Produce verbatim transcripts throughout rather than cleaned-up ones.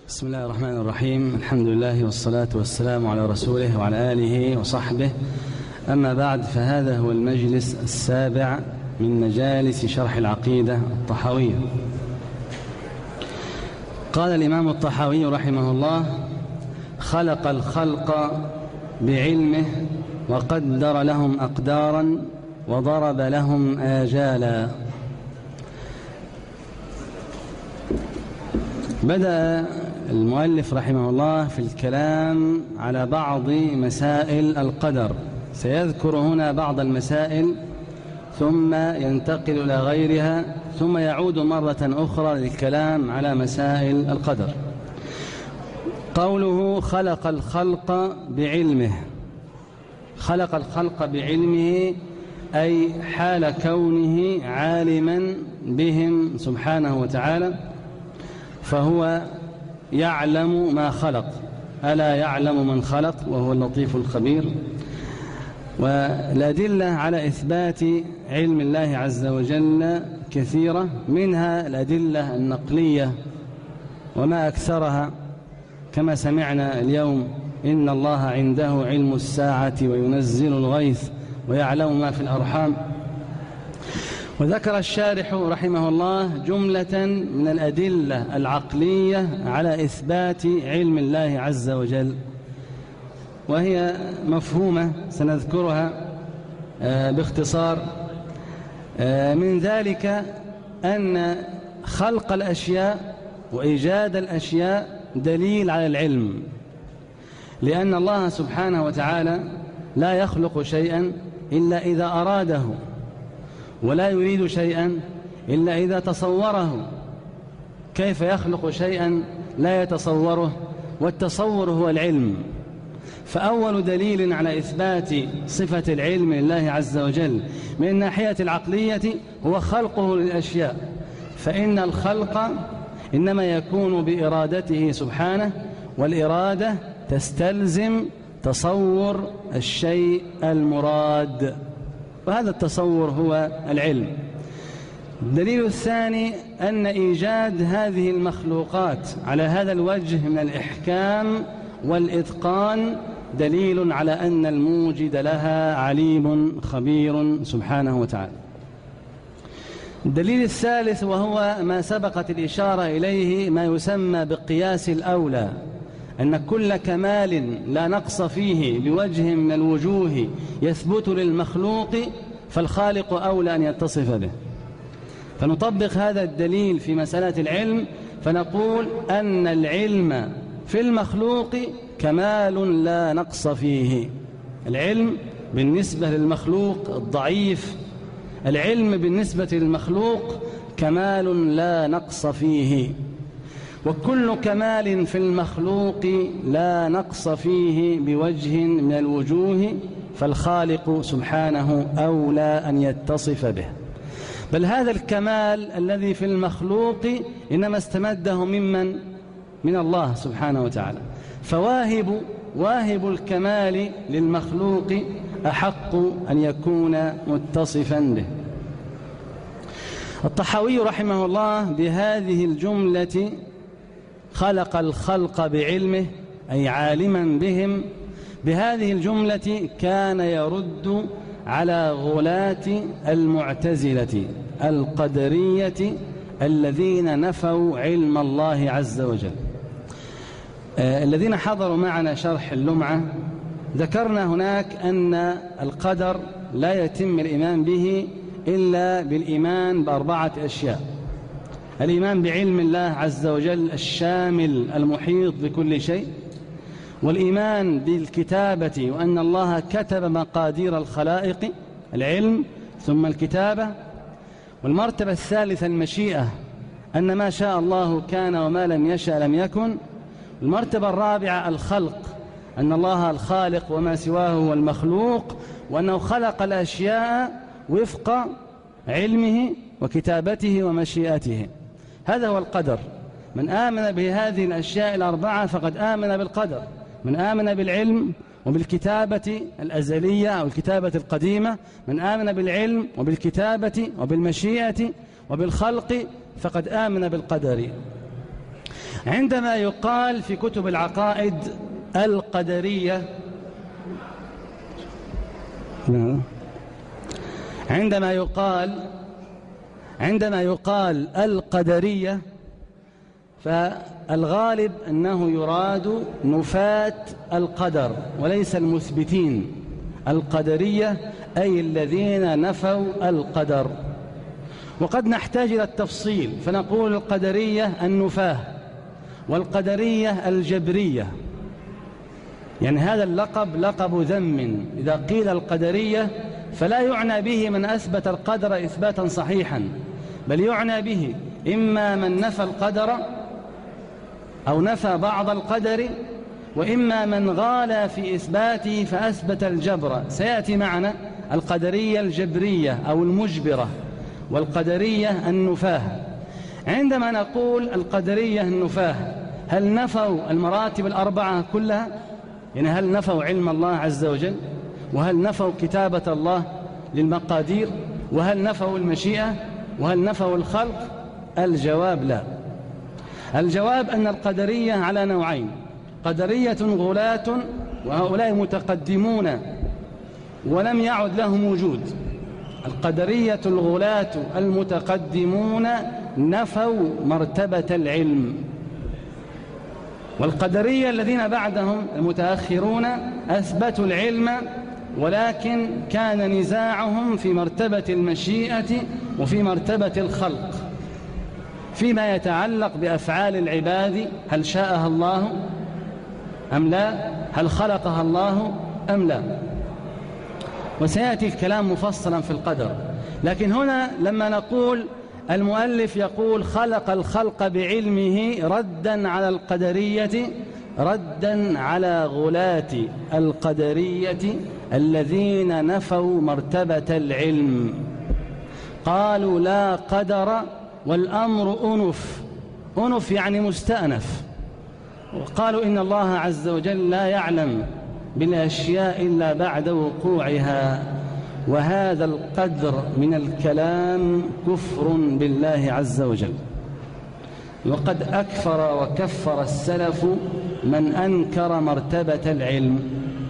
بسم الله الرحمن الرحيم. الحمد لله والصلاة والسلام على رسوله وعلى آله وصحبه. أما بعد، فهذا هو المجلس السابع من مجالس شرح العقيدة الطحاوية. قال الإمام الطحاوي رحمه الله: خلق الخلق بعلمه وقدر لهم أقدارا وضرب لهم آجالا. بدأ المؤلف رحمه الله في الكلام على بعض مسائل القدر، سيذكر هنا بعض المسائل ثم ينتقل إلى غيرها، ثم يعود مرة أخرى للكلام على مسائل القدر. قوله خلق الخلق بعلمه، خلق الخلق بعلمه أي حال كونه عالما بهم سبحانه وتعالى، فهو يعلم ما خلق. ألا يعلم من خلق وهو اللطيف الخبير. والأدلة على إثبات علم الله عز وجل كثيرة، منها الأدلة النقلية وما أكثرها، كما سمعنا اليوم: إن الله عنده علم الساعة وينزل الغيث ويعلم ما في الأرحام. وذكر الشارح رحمه الله جملة من الأدلة العقلية على إثبات علم الله عز وجل، وهي مفهومة سنذكرها باختصار. من ذلك أن خلق الأشياء وإيجاد الأشياء دليل على العلم، لأن الله سبحانه وتعالى لا يخلق شيئا إلا إذا أراده، ولا يريد شيئا إلا إذا تصوره. كيف يخلق شيئا لا يتصوره؟ والتصور هو العلم. فأول دليل على إثبات صفة العلم لله عز وجل من الناحية العقلية هو خلقه للأشياء، فإن الخلق إنما يكون بإرادته سبحانه، والإرادة تستلزم تصور الشيء المراد، وهذا التصور هو العلم. الدليل الثاني أن إيجاد هذه المخلوقات على هذا الوجه من الإحكام والإتقان دليل على أن الموجد لها عليم خبير سبحانه وتعالى. الدليل الثالث وهو ما سبقت الإشارة إليه، ما يسمى بقياس الأولى، أن كل كمال لا نقص فيه بوجه من الوجوه يثبت للمخلوق فالخالق أولى أن يتصف به. فنطبق هذا الدليل في مسألة العلم، فنقول أن العلم في المخلوق كمال لا نقص فيه. العلم بالنسبة للمخلوق الضعيف، العلم بالنسبة للمخلوق كمال لا نقص فيه، وكل كمال في المخلوق لا نقص فيه بوجه من الوجوه فالخالق سبحانه أولى أن يتصف به. بل هذا الكمال الذي في المخلوق إنما استمده ممن؟ من الله سبحانه وتعالى. فواهب واهب الكمال للمخلوق أحق أن يكون متصفا به. الطحاوي رحمه الله بهذه الجملة خلق الخلق بعلمه أي عالما بهم، بهذه الجملة كان يرد على غلاة المعتزلة القدرية الذين نفوا علم الله عز وجل. آه الذين حضروا معنا شرح اللمعة ذكرنا هناك أن القدر لا يتم الإيمان به إلا بالإيمان بأربعة أشياء: الإيمان بعلم الله عز وجل الشامل المحيط بكل شيء، والإيمان بالكتابة وأن الله كتب مقادير الخلائق، العلم ثم الكتابة، والمرتبة الثالثة المشيئة، أن ما شاء الله كان وما لم يشاء لم يكن، المرتبة الرابعة الخلق، أن الله الخالق وما سواه هو المخلوق، وأنه خلق الأشياء وفق علمه وكتابته ومشيئته. هذا هو القدر. من آمن بهذه الأشياء الأربعة فقد آمن بالقدر. من آمن بالعلم وبالكتابة الأزلية أو الكتابة القديمة، من آمن بالعلم وبالكتابة وبالمشيئة وبالخلق فقد آمن بالقدر. عندما يقال في كتب العقائد القدرية عندما يقال عندما يقال القدرية فالغالب أنه يراد نفاة القدر وليس المثبتين. القدرية أي الذين نفوا القدر. وقد نحتاج إلى التفصيل فنقول القدرية النفاة والقدرية الجبرية، يعني هذا اللقب لقب ذم. إذا قيل القدرية فلا يعنى به من أثبت القدر إثباتا صحيحا، بل يعنى به إما من نفى القدر أو نفى بعض القدر، وإما من غالى في إثباته فأثبت الجبر. سيأتي معنا القدرية الجبرية أو المجبرة والقدرية النفاه. عندما نقول القدرية النفاه هل نفوا المراتب الأربعة كلها؟ يعني هل نفوا علم الله عز وجل؟ وهل نفوا كتابة الله للمقادير؟ وهل نفوا المشيئة؟ وهل نفوا الخلق؟ الجواب لا. الجواب أن القدرية على نوعين: قدرية غلاة وهؤلاء متقدمون ولم يعد لهم وجود. القدرية الغلاة المتقدمون نفوا مرتبة العلم، والقدرية الذين بعدهم المتأخرون أثبتوا العلم، ولكن كان نزاعهم في مرتبة المشيئة وفي مرتبة الخلق فيما يتعلق بأفعال العباد، هل شاءها الله أم لا؟ هل خلقها الله أم لا؟ وسيأتي الكلام مفصلا في القدر. لكن هنا لما نقول المؤلف يقول خلق الخلق بعلمه ردا على القدرية، ردا على غلاة القدرية الذين نفوا مرتبة العلم، قالوا لا قدر والأمر أنف. أنف يعني مستأنف. وقالوا إن الله عز وجل لا يعلم بالأشياء إلا بعد وقوعها، وهذا القدر من الكلام كفر بالله عز وجل. وقد أكفر وكفر السلف من أنكر مرتبة العلم.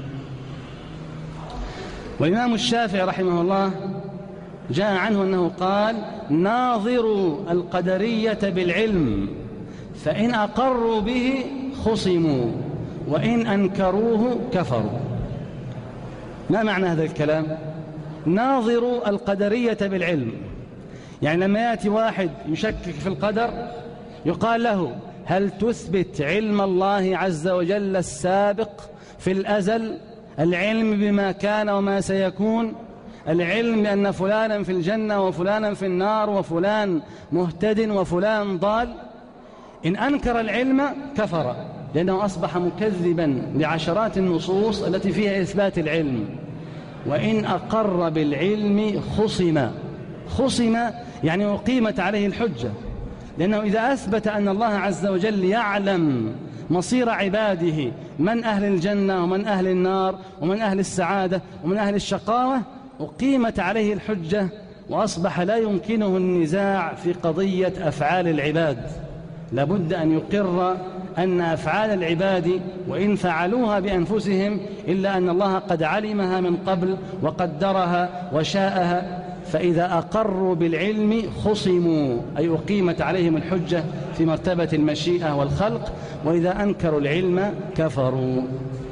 والإمام الشافعي رحمه الله جاء عنه أنه قال: ناظروا القدرية بالعلم فإن أقروا به خصموا وإن أنكروه كفروا. ما معنى هذا الكلام؟ ناظروا القدرية بالعلم، يعني لما يأتي واحد يشكك في القدر يقال له: هل تثبت علم الله عز وجل السابق في الأزل، العلم بما كان وما سيكون، العلم بأن فلانا في الجنة وفلانا في النار وفلان مهتد وفلان ضال؟ إن أنكر العلم كفر، لأنه أصبح مكذبا لعشرات النصوص التي فيها إثبات العلم. وإن أقر بالعلم خصم. خصم يعني أقيمت عليه الحجة، لأنه إذا أثبت أن الله عز وجل يعلم مصير عباده، من أهل الجنة ومن أهل النار ومن أهل السعادة ومن أهل الشقاوة، أقيمت عليه الحجة وأصبح لا يمكنه النزاع في قضية أفعال العباد. لابد أن يقر أن أفعال العباد وإن فعلوها بأنفسهم إلا أن الله قد علمها من قبل وقدرها وشاءها. فإذا أقروا بالعلم خصموا، أي أقيمت عليهم الحجة في مرتبة المشيئة والخلق، وإذا أنكروا العلم كفروا.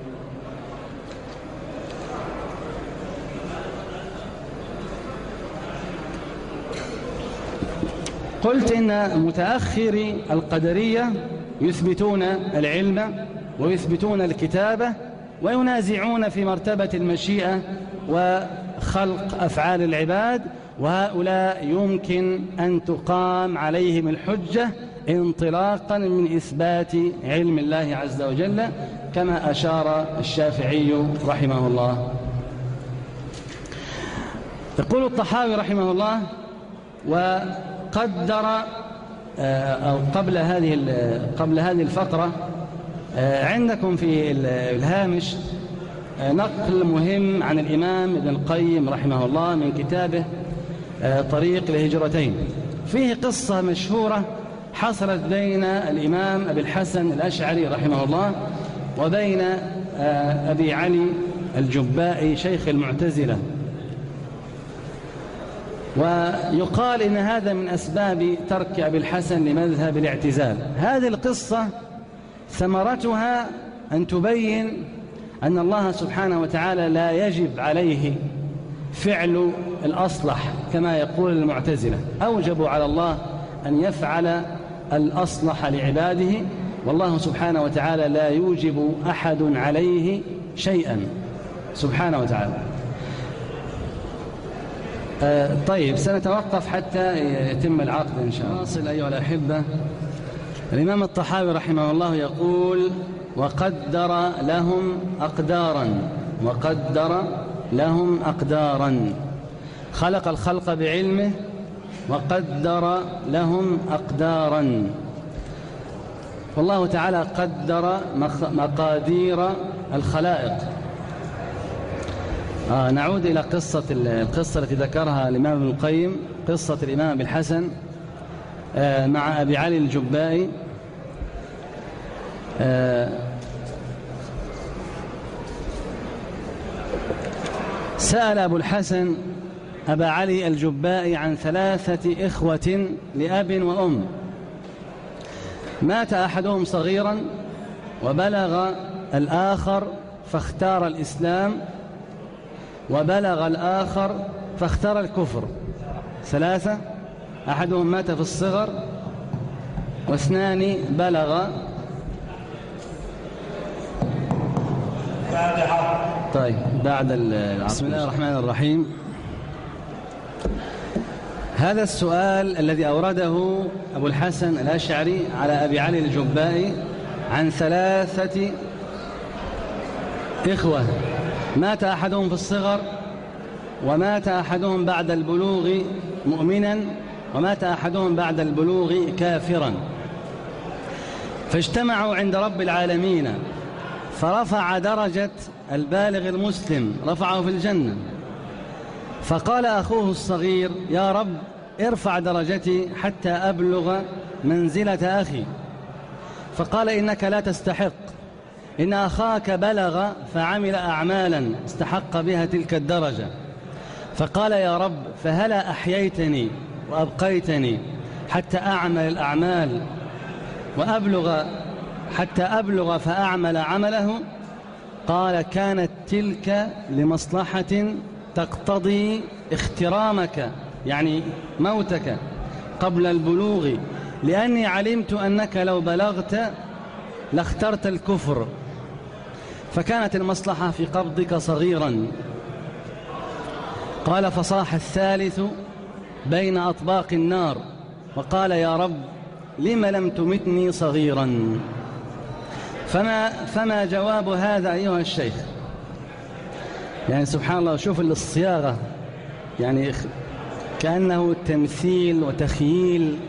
قلت إن متأخري القدرية يثبتون العلم ويثبتون الكتابة وينازعون في مرتبة المشيئة وخلق أفعال العباد، وهؤلاء يمكن أن تقام عليهم الحجة انطلاقا من إثبات علم الله عز وجل، كما أشار الشافعي رحمه الله. يقول الطحاوي رحمه الله: وقدر أو قبل هذه قبل هذه الفقرة عندكم في الهامش نقل مهم عن الإمام ابن القيم رحمه الله من كتابه طريق الهجرتين. فيه قصة مشهورة حصلت بين الإمام أبي الحسن الأشعري رحمه الله وبين أبي علي الجبائي شيخ المعتزلة. ويقال إن هذا من أسباب ترك أبي الحسن لمذهب الاعتزال. هذه القصة ثمرتها أن تبين أن الله سبحانه وتعالى لا يجب عليه فعل الأصلح كما يقول المعتزلة، أوجبوا على الله أن يفعل الأصلح لعباده، والله سبحانه وتعالى لا يوجب أحد عليه شيئا سبحانه وتعالى. آه طيب، سنتوقف حتى يتم العقد إن شاء الله. واصل أيها الأحبة. الإمام الطحاوي رحمه الله يقول: وقدر لهم أقدارا وقدر لهم أقدارا خلق الخلق بعلمه وقدر لهم أقدارا. والله تعالى قدر مقادير الخلائق. آه نعود إلى قصة القصة التي ذكرها الإمام ابن القيم، قصة الإمام أبي الحسن آه مع أبي علي الجبائي. آه سأل أبو الحسن أبا علي الجبائي عن ثلاثة إخوة لأب وأم، مات أحدهم صغيرا وبلغ الآخر فاختار الإسلام، وبلغ الآخر فاختار الكفر. ثلاثة، أحدهم مات في الصغر، واثنان بلغ. طيب بعد بسم الله الرحمن الرحيم. هذا السؤال الذي أورده أبو الحسن الأشعري على أبي علي الجبائي عن ثلاثة إخوة، مات أحدهم في الصغر، ومات أحدهم بعد البلوغ مؤمنا، ومات أحدهم بعد البلوغ كافرا، فاجتمعوا عند رب العالمين فرفع درجة البالغ المسلم، رفعه في الجنة. فقال أخوه الصغير: يا رب ارفع درجتي حتى أبلغ منزلة أخي. فقال: إنك لا تستحق، إن أخاك بلغ فعمل أعمالا استحق بها تلك الدرجة. فقال: يا رب فهلا أحييتني وأبقيتني حتى أعمل الأعمال وأبلغ حتى أبلغ فأعمل عمله. قال: كانت تلك لمصلحة تقتضي اخترامك، يعني موتك قبل البلوغ، لأني علمت أنك لو بلغت لاخترت الكفر، فكانت المصلحة في قبضك صغيرا. قال: فصاح الثالث بين أطباق النار وقال: يا رب لم لم تمتني صغيرا. فما, فما جواب هذا أيها الشيخ؟ يعني سبحان الله، شوف الصياغة، يعني كأنه تمثيل وتخييل.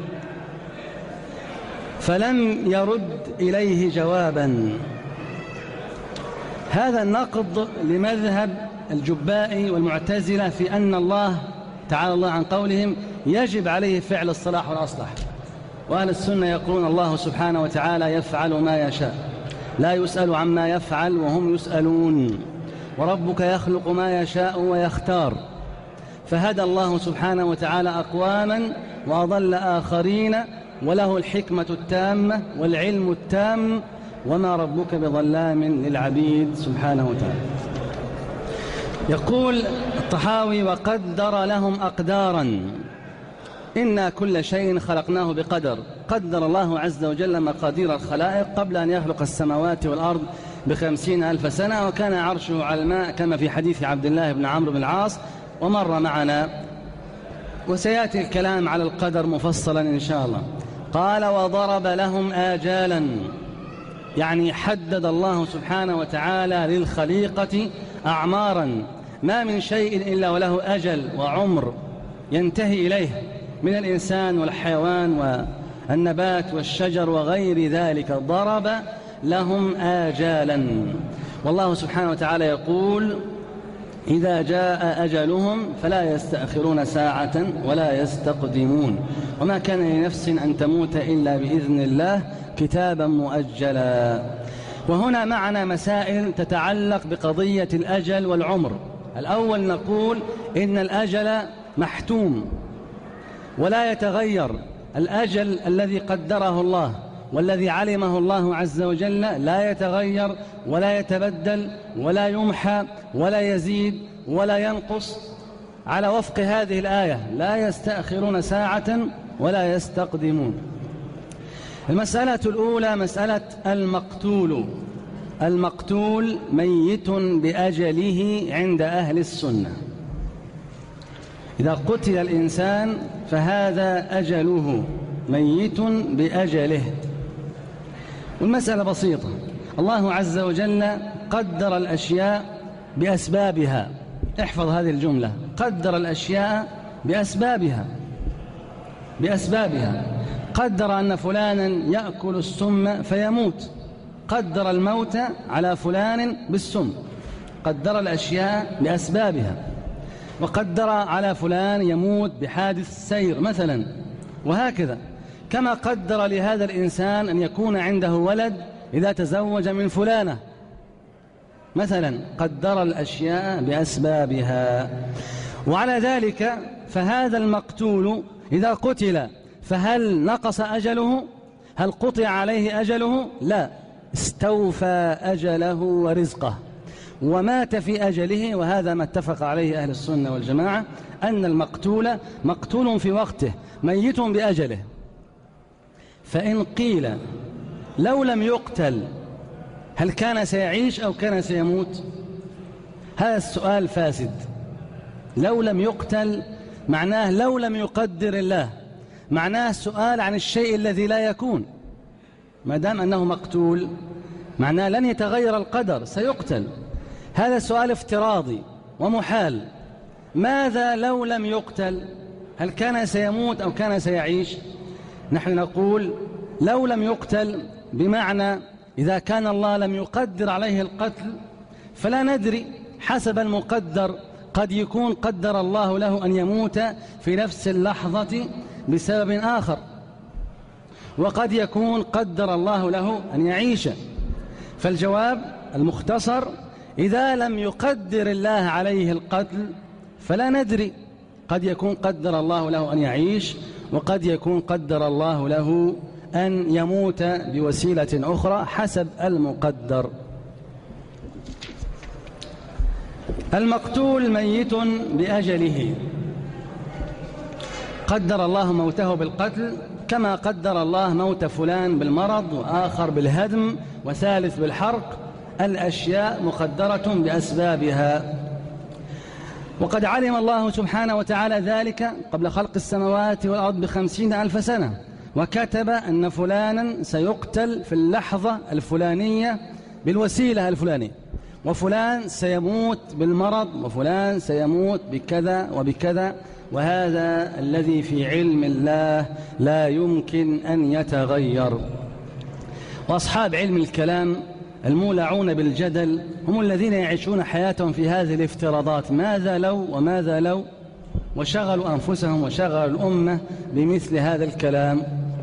فلم يرد إليه جوابا. هذا النقض لمذهب الجبائي والمعتزلة في أن الله تعالى الله عن قولهم يجب عليه فعل الصلاح والأصلح، وأهل السنة يقولون الله سبحانه وتعالى يفعل ما يشاء، لا يسأل عما يفعل وهم يسألون، وربك يخلق ما يشاء ويختار. فهدى الله سبحانه وتعالى أقواما وأضل آخرين، وله الحكمة التامة والعلم التام، وما ربك بظلام للعبيد سبحانه وتعالى. يقول الطحاوي: وقدر لهم أقدارا. إنا كل شيء خلقناه بقدر. قدر الله عز وجل مقادير الخلائق قبل أن يخلق السماوات والأرض بخمسين ألف سنة، وكان عرشه على الماء كما في حديث عبد الله بن عمرو بن العاص ومر معنا، وسيأتي الكلام على القدر مفصلا إن شاء الله. قال: وضرب لهم آجالا، يعني حدد الله سبحانه وتعالى للخليقة أعمارا، ما من شيء إلا وله أجل وعمر ينتهي إليه، من الإنسان والحيوان والنبات والشجر وغير ذلك. ضرب لهم آجالا. والله سبحانه وتعالى يقول: إذا جاء أجلهم فلا يستأخرون ساعة ولا يستقدمون، وما كان لنفس أن تموت إلا بإذن الله كتابا مؤجلا. وهنا معنا مسائل تتعلق بقضية الأجل والعمر. الأول نقول إن الأجل محتوم ولا يتغير، الأجل الذي قدره الله والذي علمه الله عز وجل لا يتغير ولا يتبدل ولا يمحى ولا يزيد ولا ينقص، على وفق هذه الآية لا يستأخرون ساعة ولا يستقدمون. المسألة الأولى مسألة المقتول. المقتول ميت بأجله عند أهل السنة. إذا قتل الإنسان فهذا أجله، ميت بأجله. والمسألة بسيطة، الله عز وجل قدر الأشياء بأسبابها. احفظ هذه الجملة، قدر الأشياء بأسبابها بأسبابها قدر أن فلانا يأكل السم فيموت، قدر الموت على فلان بالسم، قدر الأشياء بأسبابها. وقدر على فلان يموت بحادث سير مثلا، وهكذا. كما قدر لهذا الإنسان أن يكون عنده ولد إذا تزوج من فلانة مثلا، قدر الأشياء بأسبابها. وعلى ذلك فهذا المقتول إذا قتل فهل نقص أجله؟ هل قطع عليه أجله؟ لا، استوفى أجله ورزقه ومات في أجله. وهذا ما اتفق عليه أهل السنة والجماعة، أن المقتول مقتول في وقته ميت بأجله. فإن قيل لو لم يقتل هل كان سيعيش أو كان سيموت؟ هذا السؤال فاسد. لو لم يقتل معناه لو لم يقدر الله، معناه سؤال عن الشيء الذي لا يكون. ما دام أنه مقتول معناه لن يتغير القدر، سيقتل. هذا سؤال افتراضي ومحال. ماذا لو لم يقتل؟ هل كان سيموت أو كان سيعيش؟ نحن نقول لو لم يقتل بمعنى إذا كان الله لم يقدر عليه القتل فلا ندري، حسب المقدر. قد يكون قدر الله له أن يموت في نفس اللحظة بسبب آخر، وقد يكون قدر الله له أن يعيش. فالجواب المختصر إذا لم يقدر الله عليه القتل فلا ندري، قد يكون قدر الله له أن يعيش، وقد يكون قدر الله له أن يموت بوسيلة أخرى حسب المقدر. المقتول ميت بأجله، قدر الله موته بالقتل كما قدر الله موت فلان بالمرض وآخر بالهدم وثالث بالحرق. الأشياء مقدرة بأسبابها. وقد علم الله سبحانه وتعالى ذلك قبل خلق السماوات والأرض بخمسين ألف سنة، وكتب أن فلانا سيقتل في اللحظة الفلانية بالوسيلة الفلانية، وفلان سيموت بالمرض، وفلان سيموت بكذا وبكذا. وهذا الذي في علم الله لا يمكن أن يتغير. وأصحاب علم الكلام المولعون بالجدل هم الذين يعيشون حياتهم في هذه الافتراضات، ماذا لو وماذا لو، وشغلوا أنفسهم وشغلوا الأمة بمثل هذا الكلام.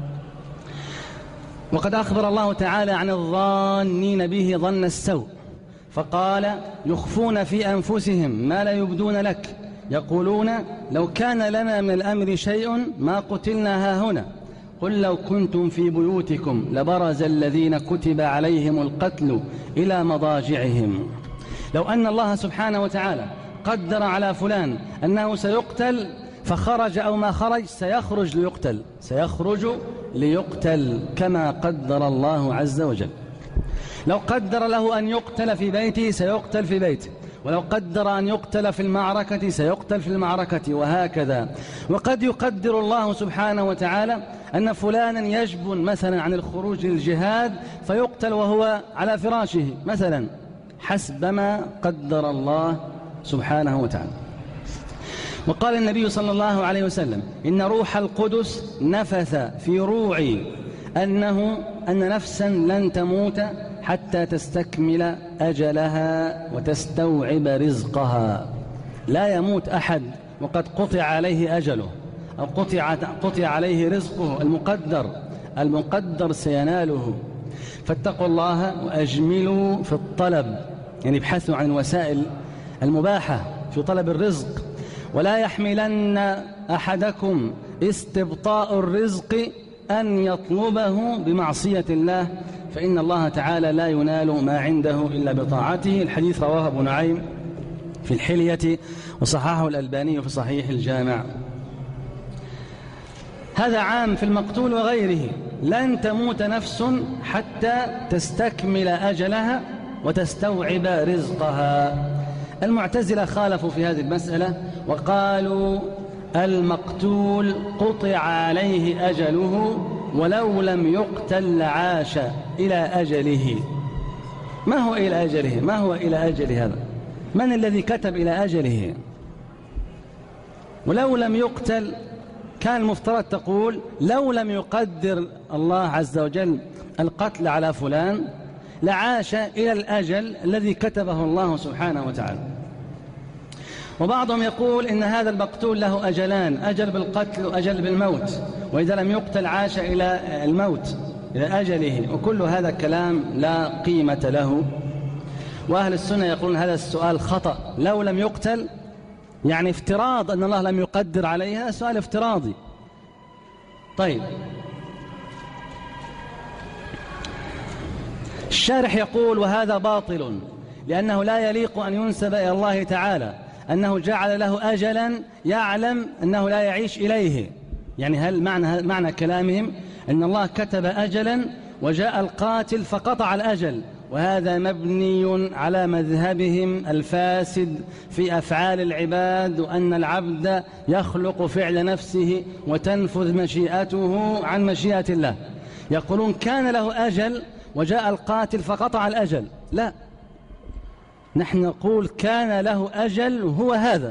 وقد أخبر الله تعالى عن الظانين به ظن السوء، فقال يخفون في أنفسهم ما لا يبدون لك، يقولون لو كان لنا من الأمر شيء ما قتلنا هاهنا، قل لو كنتم في بيوتكم لبرز الذين كتب عليهم القتل إلى مضاجعهم. لو أن الله سبحانه وتعالى قدر على فلان أنه سيقتل فخرج أو ما خرج سيخرج ليقتل، سيخرج ليقتل كما قدر الله عز وجل. لو قدر له أن يقتل في بيته سيقتل في بيته، ولو قدر أن يقتل في المعركة سيقتل في المعركة، وهكذا. وقد يقدر الله سبحانه وتعالى أن فلانا يجبن مثلا عن الخروج للجهاد فيقتل وهو على فراشه مثلا، حسب ما قدر الله سبحانه وتعالى. وقال النبي صلى الله عليه وسلم إن روح القدس نفث في روعي أنه أن نفسا لن تموت حتى تستكمل أجلها وتستوعب رزقها. لا يموت أحد وقد قطع عليه أجله أو قطع, قطع عليه رزقه المقدر، المقدر سيناله. فاتقوا الله وأجملوا في الطلب، يعني ابحثوا عن الوسائل المباحة في طلب الرزق. ولا يحملن أحدكم استبطاء الرزق أن يطلبه بمعصية الله، فإن الله تعالى لا ينال ما عنده إلا بطاعته. الحديث رواه أبو نعيم في الحلية وصححه الألباني في صحيح الجامع. هذا عام في المقتول وغيره. لن تموت نفس حتى تستكمل أجلها وتستوعب رزقها. المعتزلة خالفوا في هذه المسألة وقالوا المقتول قطع عليه أجله ولو لم يقتل لعاش إلى أجله. ما هو إلى أجله؟ ما هو إلى أجل هذا؟ من الذي كتب إلى أجله؟ ولو لم يقتل كان المفترض تقول لو لم يقدر الله عز وجل القتل على فلان لعاش إلى الأجل الذي كتبه الله سبحانه وتعالى. وبعضهم يقول إن هذا المقتول له أجلان، أجل بالقتل وأجل بالموت، وإذا لم يقتل عاش إلى الموت إلى أجله، وكل هذا كلام لا قيمة له. وأهل السنة يقولون هذا السؤال خطأ. لو لم يقتل يعني افتراض أن الله لم يقدر عليها، سؤال افتراضي. طيب، الشارح يقول وهذا باطل، لأنه لا يليق أن ينسب إلى الله تعالى أنه جعل له أجلا يعلم أنه لا يعيش إليه. يعني هل معنى, معنى كلامهم أن الله كتب أجلا وجاء القاتل فقطع الأجل؟ وهذا مبني على مذهبهم الفاسد في أفعال العباد، وأن العبد يخلق فعل نفسه وتنفذ مشيئته عن مشيئة الله. يقولون كان له أجل وجاء القاتل فقطع الأجل. لا، نحن نقول كان له أجل هو هذا،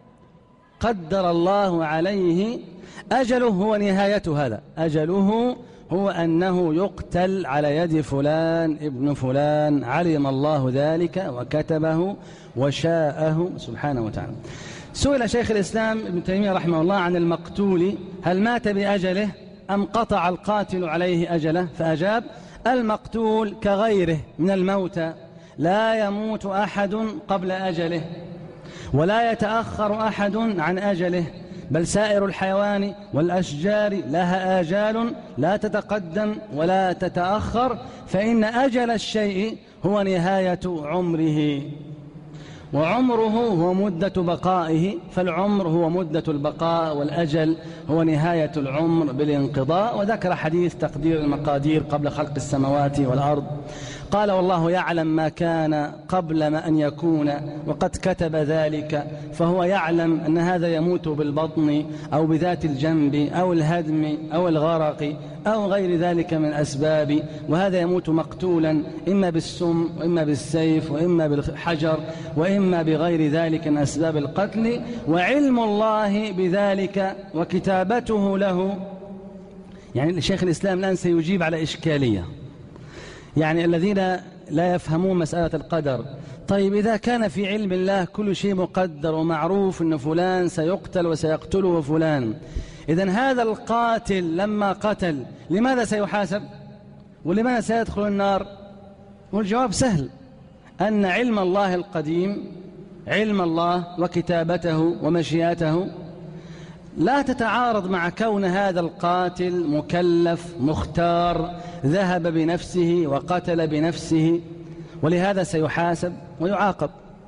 قدر الله عليه أجله هو نهاية هذا، أجله هو أنه يقتل على يد فلان ابن فلان، علم الله ذلك وكتبه وشاءه سبحانه وتعالى. سئل شيخ الإسلام ابن تيمية رحمه الله عن المقتول هل مات بأجله أم قطع القاتل عليه أجله؟ فأجاب المقتول كغيره من الموتى، لا يموت أحد قبل أجله ولا يتأخر أحد عن أجله، بل سائر الحيوان والأشجار لها آجال لا تتقدم ولا تتأخر، فإن أجل الشيء هو نهاية عمره، وعمره هو مدة بقائه، فالعمر هو مدة البقاء والأجل هو نهاية العمر بالانقضاء. وذكر حديث تقدير المقادير قبل خلق السماوات والأرض، قال والله يعلم ما كان قبل ما أن يكون وقد كتب ذلك، فهو يعلم أن هذا يموت بالبطن أو بذات الجنب أو الهدم أو الغرق أو غير ذلك من أسباب، وهذا يموت مقتولا إما بالسم وإما بالسيف وإما بالحجر وإما بغير ذلك من أسباب القتل، وعلم الله بذلك وكتابته له. يعني شيخ الإسلام الآن سيجيب على إشكالية، يعني الذين لا يفهمون مسألة القدر. طيب إذا كان في علم الله كل شيء مقدر ومعروف أن فلان سيقتل وسيقتله فلان، إذن هذا القاتل لما قتل لماذا سيحاسب ولماذا سيدخل النار؟ والجواب سهل، أن علم الله القديم، علم الله وكتابته ومشيئته لا تتعارض مع كون هذا القاتل مكلف مختار ذهب بنفسه وقتل بنفسه، ولهذا سيحاسب ويعاقب.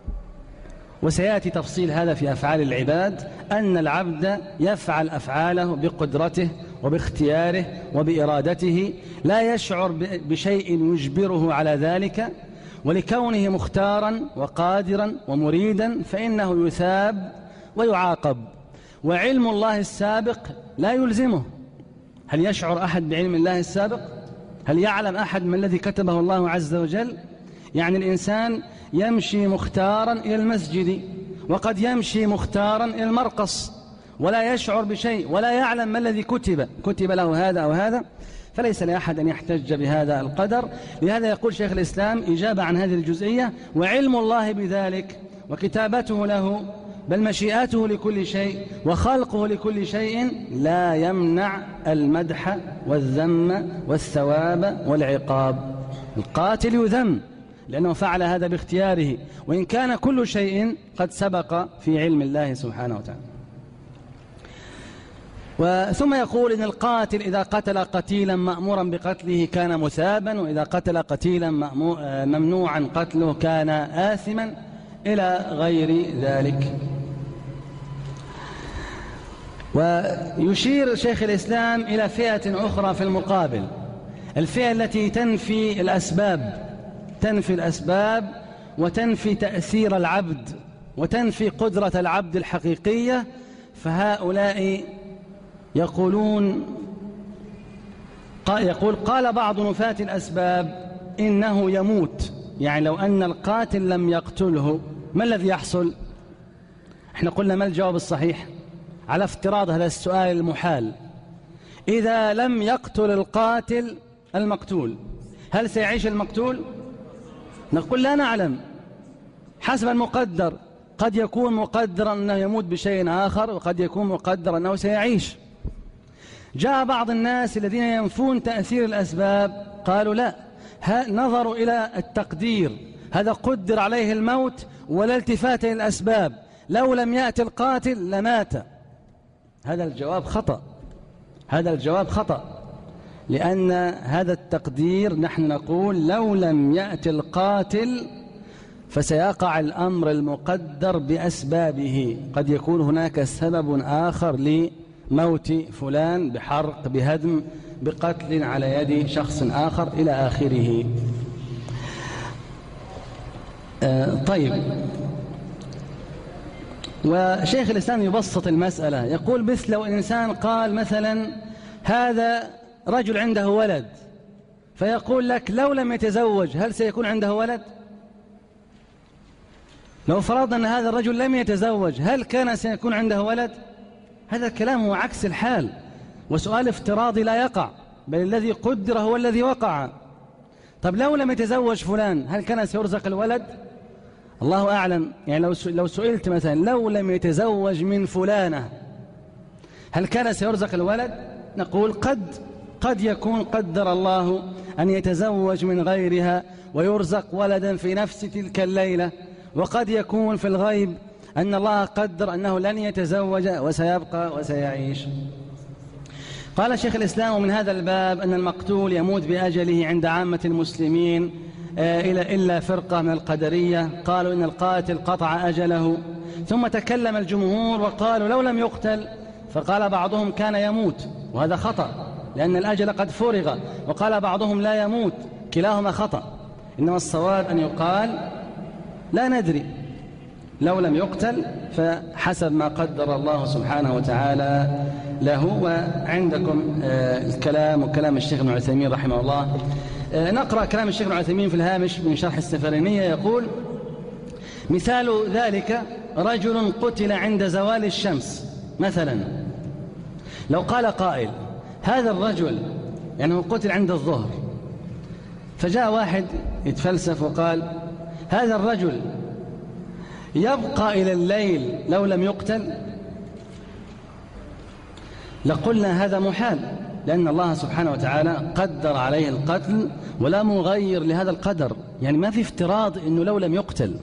وسيأتي تفصيل هذا في أفعال العباد، أن العبد يفعل أفعاله بقدرته وباختياره وبإرادته، لا يشعر بشيء يجبره على ذلك، ولكونه مختارا وقادرا ومريدا فإنه يثاب ويعاقب. وعلم الله السابق لا يلزمه. هل يشعر أحد بعلم الله السابق؟ هل يعلم أحد ما الذي كتبه الله عز وجل؟ يعني الإنسان يمشي مختارا إلى المسجد وقد يمشي مختارا إلى المرقص ولا يشعر بشيء ولا يعلم ما الذي كتب كتب له هذا أو هذا، فليس لأحد أن يحتج بهذا القدر. لهذا يقول شيخ الإسلام إجابة عن هذه الجزئية: وعلم الله بذلك وكتابته له بل مشيئته لكل شيء وخلقه لكل شيء لا يمنع المدح والذم والثواب والعقاب. القاتل يذم لأنه فعل هذا باختياره، وإن كان كل شيء قد سبق في علم الله سبحانه وتعالى. ثم يقول إن القاتل إذا قتل قتيلا مأمورا بقتله كان مثابا، وإذا قتل قتيلا ممنوعا قتله كان آثما، إلى غير ذلك. ويشير شيخ الإسلام إلى فئة أخرى في المقابل، الفئة التي تنفي الأسباب، تنفي الأسباب وتنفي تأثير العبد وتنفي قدرة العبد الحقيقية. فهؤلاء يقولون يقول قال بعض نفاة الأسباب إنه يموت، يعني لو أن القاتل لم يقتله ما الذي يحصل؟ احنا قلنا ما الجواب الصحيح على افتراض هذا السؤال المحال. إذا لم يقتل القاتل المقتول هل سيعيش المقتول؟ نقول لا نعلم، حسب المقدر، قد يكون مقدرا أنه يموت بشيء آخر، وقد يكون مقدر أنه سيعيش. جاء بعض الناس الذين ينفون تأثير الأسباب قالوا لا، نظروا إلى التقدير، هذا قدر عليه الموت ولا التفات إلى الأسباب، لو لم يأتي القاتل لمات. هذا الجواب خطأ، هذا الجواب خطأ، لأن هذا التقدير نحن نقول لو لم يأتي القاتل فسيقع الأمر المقدر بأسبابه، قد يكون هناك سبب آخر لموت فلان بحرق بهدم بقتل على يد شخص آخر إلى آخره. آه طيب، وشيخ الإسلام يبسط المسألة، يقول مثل لو إنسان قال مثلا هذا رجل عنده ولد، فيقول لك لو لم يتزوج هل سيكون عنده ولد؟ لو فرضنا أن هذا الرجل لم يتزوج هل كان سيكون عنده ولد؟ هذا الكلام هو عكس الحال، وسؤال افتراضي لا يقع، بل الذي قدر هو الذي وقع. طب لو لم يتزوج فلان هل كان سيرزق الولد؟ الله أعلم. يعني لو لو سئلت مثلا لو لم يتزوج من فلانة هل كان سيرزق الولد؟ نقول قد قد يكون قدر الله أن يتزوج من غيرها ويرزق ولدا في نفس تلك الليلة، وقد يكون في الغيب أن الله قدر أنه لن يتزوج وسيبقى وسيعيش. قال شيخ الإسلام من هذا الباب أن المقتول يموت بأجله عند عامة المسلمين إلا فرقة من القدرية قالوا إن القاتل قطع أجله. ثم تكلم الجمهور وقالوا لو لم يقتل، فقال بعضهم كان يموت، وهذا خطأ لأن الأجل قد فرغ، وقال بعضهم لا يموت، كلاهما خطأ. إنما الصواب أن يقال لا ندري، لو لم يقتل فحسب ما قدر الله سبحانه وتعالى له. وعندكم الكلام وكلام الشيخ ابن عثيمين رحمه الله. نقرأ كلام الشيخ ابن عثيمين في الهامش من شرح السفرينية، يقول مثال ذلك رجل قتل عند زوال الشمس مثلا. لو قال قائل هذا الرجل يعني هو قتل عند الظهر، فجاء واحد يتفلسف وقال هذا الرجل يبقى إلى الليل لو لم يقتل، لقلنا هذا محال، لأن الله سبحانه وتعالى قدر عليه القتل ولا مغير لهذا القدر، يعني ما في افتراض أنه لو لم يقتل،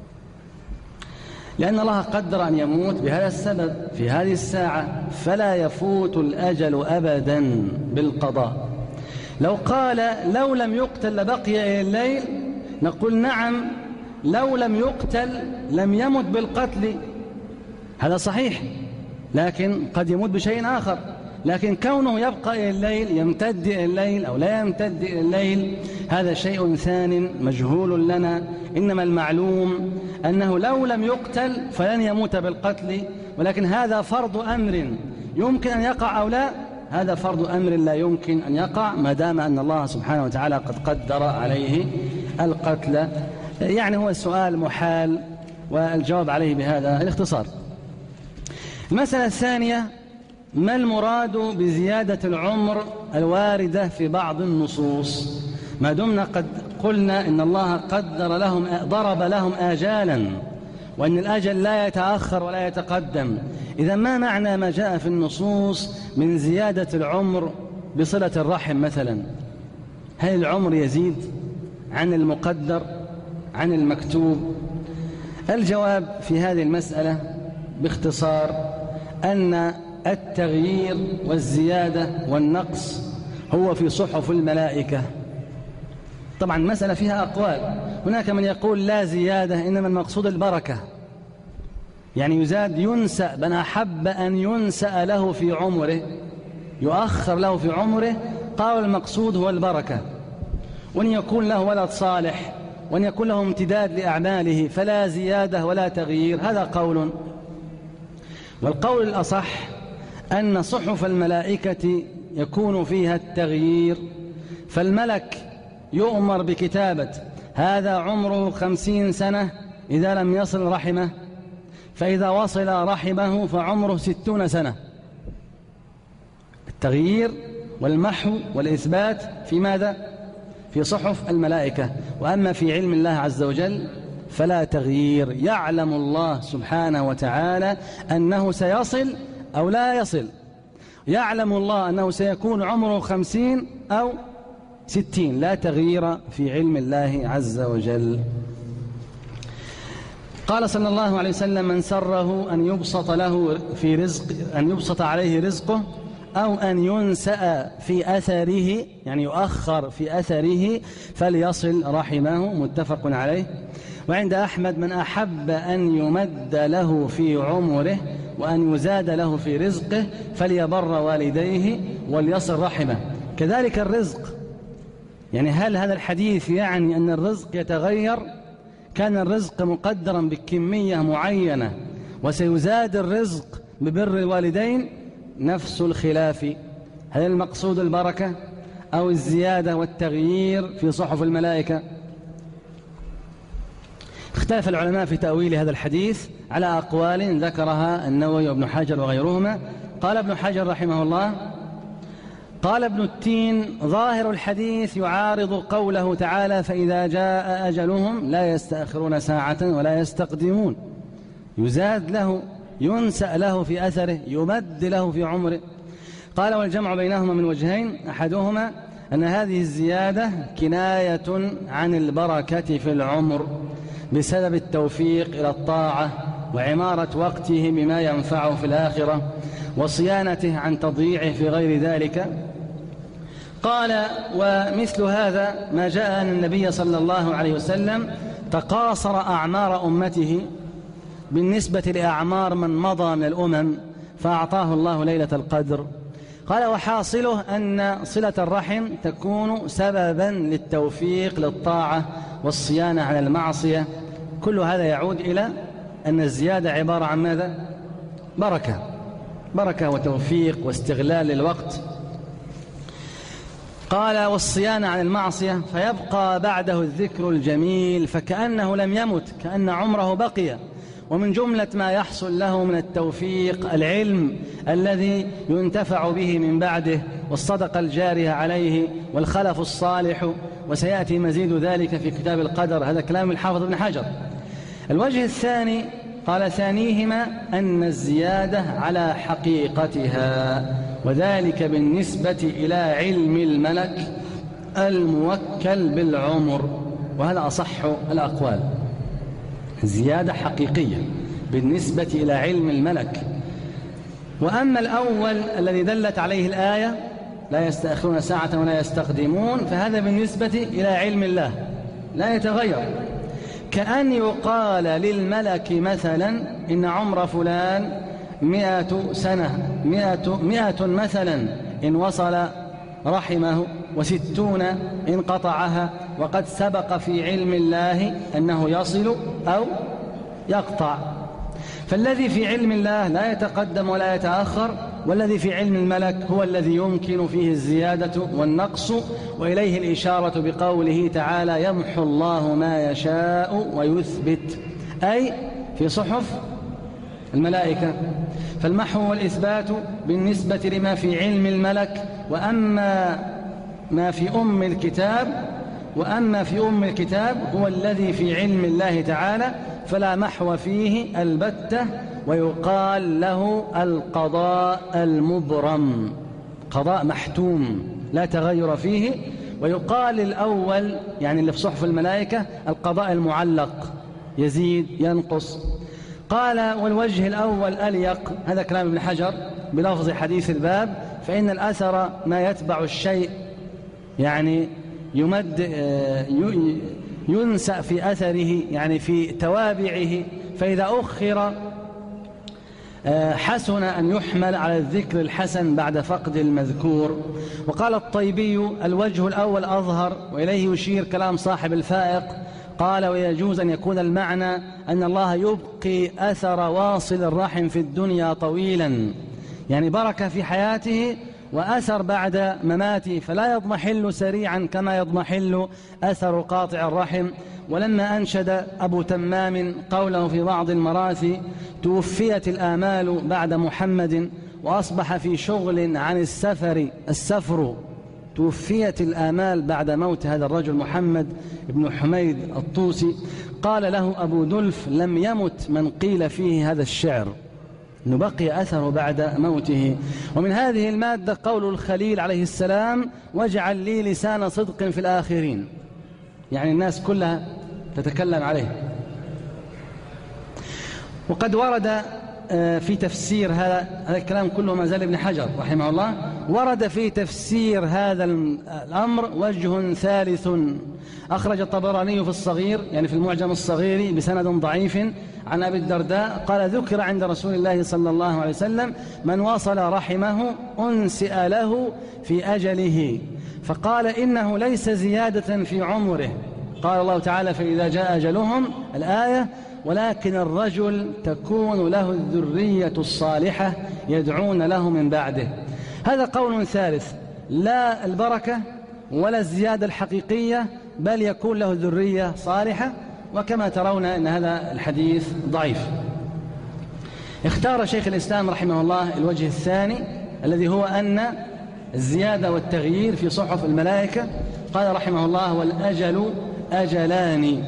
لأن الله قدر أن يموت بهذا السبب في هذه الساعة، فلا يفوت الأجل أبدا بالقضاء. لو قال لو لم يقتل لبقي إلى الليل، نقول نعم، لو لم يقتل لم يمت بالقتل، هذا صحيح، لكن قد يموت بشيء آخر. لكن كونه يبقى إلى الليل، يمتد إلى الليل أو لا يمتد إلى الليل، هذا شيء ثان مجهول لنا. إنما المعلوم أنه لو لم يقتل فلن يموت بالقتل، ولكن هذا فرض أمر يمكن أن يقع أو لا، هذا فرض أمر لا يمكن أن يقع ما دام أن الله سبحانه وتعالى قد قدر عليه القتل. يعني هو السؤال محال والجواب عليه بهذا الاختصار. المسألة الثانية، ما المراد بزيادة العمر الواردة في بعض النصوص؟ ما دمنا قد قلنا إن الله قدر لهم ضرب لهم آجالا وأن الأجل لا يتأخر ولا يتقدم. إذا ما معنى ما جاء في النصوص من زيادة العمر بصلة الرحم مثلا؟ هل العمر يزيد عن المقدر عن المكتوب؟ الجواب في هذه المسألة باختصار أن التغيير والزيادة والنقص هو في صحف الملائكة. طبعا المسألة فيها أقوال، هناك من يقول لا زيادة، إنما المقصود البركة، يعني يزاد ينسأ، من أحب أن ينسأ له في عمره يؤخر له في عمره، قال المقصود هو البركة، وأن يكون له ولد صالح، وأن يكون له امتداد لأعماله، فلا زيادة ولا تغيير. هذا قول. والقول الأصح أن صحف الملائكة يكون فيها التغيير، فالملك يؤمر بكتابة هذا عمره خمسين سنة إذا لم يصل رحمه، فإذا وصل رحمه فعمره ستون سنة. التغيير والمحو والإثبات في ماذا؟ في صحف الملائكة. وأما في علم الله عز وجل فلا تغيير، يعلم الله سبحانه وتعالى أنه سيصل أو لا يصل، يعلم الله أنه سيكون عمره خمسين أو ستين، لا تغيير في علم الله عز وجل. قال صلى الله عليه وسلم: من سره أن يبسط له في رزق أن يبسط عليه رزقه أو أن ينسأ في أثره، يعني يؤخر في أثره، فليصل رحمه، متفق عليه. وعند أحمد: من أحب أن يمد له في عمره وأن يزاد له في رزقه فليبر والديه وليصل رحمه. كذلك الرزق، يعني هل هذا الحديث يعني أن الرزق يتغير؟ كان الرزق مقدرا بكمية معينة وسيزاد الرزق ببر الوالدين، نفس الخلاف. هل المقصود البركة أو الزيادة والتغيير في صحف الملائكة؟ اختلف العلماء في تأويل هذا الحديث على أقوال ذكرها النووي وابن حجر وغيرهما. قال ابن حجر رحمه الله: قال ابن التين: ظاهر الحديث يعارض قوله تعالى: فإذا جاء أجلهم لا يستأخرون ساعة ولا يستقدمون. يزاد له، ينسأ له في أثره، يمد له في عمره. قال: والجمع بينهما من وجهين، أحدهما أن هذه الزيادة كناية عن البركة في العمر بسبب التوفيق إلى الطاعة وعمارة وقته بما ينفعه في الآخرة وصيانته عن تضييعه في غير ذلك. قال: ومثل هذا ما جاء أن النبي صلى الله عليه وسلم تقاصر أعمار أمته بالنسبة لأعمار من مضى من الأمم فأعطاه الله ليلة القدر. قال: وحاصله أن صلة الرحم تكون سببا للتوفيق للطاعة والصيانة عن المعصية. كل هذا يعود إلى أن الزيادة عبارة عن ماذا؟ بركة، بركة وتوفيق واستغلال للوقت. قال: والصيانة عن المعصية، فيبقى بعده الذكر الجميل فكأنه لم يمت، كأن عمره بقي. ومن جملة ما يحصل له من التوفيق العلم الذي ينتفع به من بعده، والصدقة الجارية عليه، والخلف الصالح، وسيأتي مزيد ذلك في كتاب القدر. هذا كلام الحافظ ابن حجر. الوجه الثاني قال: ثانيهما أن الزيادة على حقيقتها، وذلك بالنسبة إلى علم الملك الموكل بالعمر، وهذا أصح الأقوال. زيادة حقيقية بالنسبة إلى علم الملك. وأما الأول الذي دلت عليه الآية لا يستأخرون ساعة ولا يستقدمون، فهذا بالنسبة إلى علم الله لا يتغير، كأن يقال للملك مثلا إن عمر فلان مئة سنة، مئة, مئة مثلا إن وصل رحمه، وستون إن قطعها، وقد سبق في علم الله أنه يصل أو يقطع. فالذي في علم الله لا يتقدم ولا يتأخر، والذي في علم الملك هو الذي يمكن فيه الزيادة والنقص. وإليه الإشارة بقوله تعالى: يمحو الله ما يشاء ويثبت، أي في صحف الملائكة. فالمحو والإثبات بالنسبة لما في علم الملك. وأما ما في أم الكتاب وأما في أم الكتاب هو الذي في علم الله تعالى، فلا محو فيه البتة، ويقال له القضاء المبرم، قضاء محتوم لا تغير فيه. ويقال الأول يعني اللي في صحف الملائكة القضاء المعلق، يزيد ينقص. قال والوجه الأول أليق، هذا كلام ابن حجر بلفظ حديث الباب، فإن الأثر ما يتبع الشيء، يعني يمد ينسأ في أثره يعني في توابعه، فإذا أخر حسن أن يحمل على الذكر الحسن بعد فقد المذكور. وقال الطيبي الوجه الأول أظهر، وإليه يشير كلام صاحب الفائق، قال ويجوز أن يكون المعنى أن الله يبقي أثر واصل الرحم في الدنيا طويلا، يعني بركة في حياته وأثر بعد مماته، فلا يضمحل سريعا كما يضمحل أثر قاطع الرحم. ولما أنشد أبو تمام قوله في بعض المراثي توفيت الآمال بعد محمد وأصبح في شغل عن السفر السفر، توفيت الآمال بعد موت هذا الرجل محمد بن حميد الطوسي. قال له أبو دلف لم يمت من قيل فيه هذا الشعر، أنه بقي أثره بعد موته. ومن هذه المادة قول الخليل عليه السلام واجعل لي لسان صدق في الآخرين، يعني الناس كلها تتكلم عليه. وقد ورد في تفسير هذا هذا الكلام كله ما زال ابن حجر رحمه الله، ورد في تفسير هذا الأمر وجه ثالث أخرج الطبراني في الصغير يعني في المعجم الصغير بسند ضعيف عن أبي الدرداء قال ذكر عند رسول الله صلى الله عليه وسلم من وصل رحمه أنسئ له في أجله، فقال إنه ليس زيادة في عمره. قال الله تعالى فإذا جاء أجلهم الآية ولكن الرجل تكون له الذرية الصالحة يدعون له من بعده. هذا قول ثالث، لا البركة ولا الزيادة الحقيقية، بل يكون له ذرية صالحة، وكما ترون أن هذا الحديث ضعيف. اختار شيخ الإسلام رحمه الله الوجه الثاني الذي هو أن الزيادة والتغيير في صحف الملائكة. قال رحمه الله والأجل أجلان،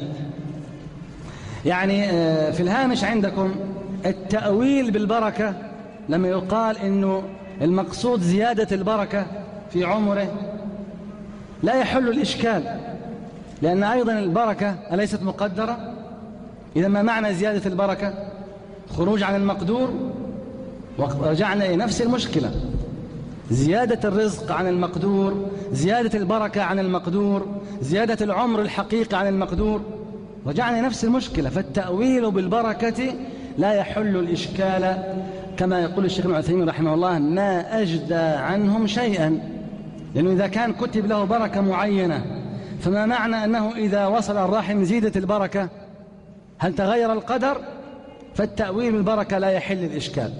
يعني في الهامش عندكم التأويل بالبركة لما يقال إنه المقصود زيادة البركة في عمره لا يحل الإشكال، لأن أيضا البركة أليست مقدرة؟ إذا ما معنى زيادة البركة؟ خروج عن المقدور، ورجعنا إلى نفس المشكلة، زيادة الرزق عن المقدور، زيادة البركة عن المقدور، زيادة العمر الحقيقي عن المقدور، رجعنا نفس المشكلة. فالتأويل بالبركة لا يحل الإشكال، كما يقول الشيخ ابن عثيمين رحمه الله ما أجدى عنهم شيئا، لأنه إذا كان كتب له بركة معينة فما معنى أنه إذا وصل الرحم زيدت البركة؟ هل تغير القدر؟ فالتأويل بالبركة لا يحل الإشكال.